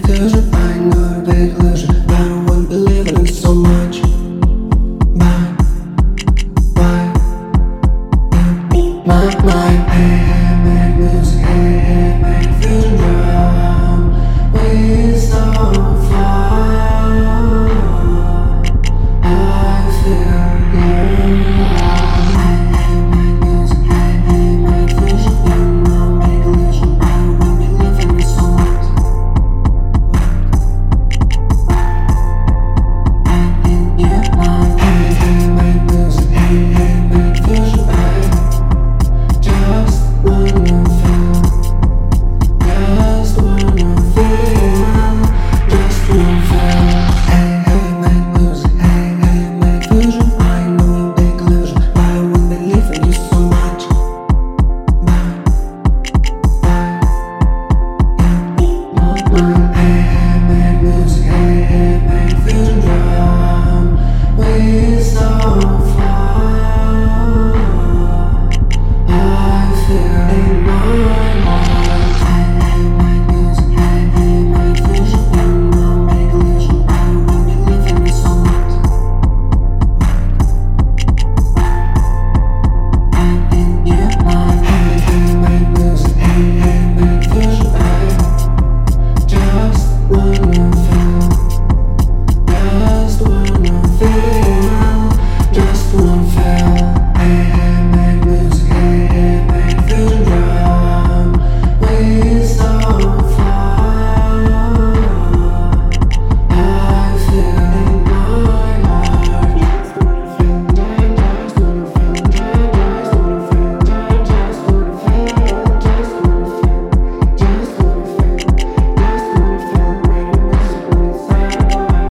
vision, I know a big illusion. I don't want to believe in so much. My mind, hey, hey, make music, hey, hey, make vision drown. We so far. I feel you. Hey, hey, make music, hey, hey, make vision, you know, make illusion. I don't want to believe in so much. In your mind, hey, hey, make music, hey, hey, make vision, hey. Just wanna feel, just wanna feel, just wanna feel. Hey, hey, make music, hey, hey, make vision. I know a big illusion, but I won't believe in you so much. Hey, hey, make music, hey, hey, make vision drown. We so far. I feel in my heart. Hey, hey, make music, hey, hey, make vision, you know, make illusion. I don't want to believe in you so much. In your mind, hey, hey, make music, hey, hey, make vision, hey. Just wanna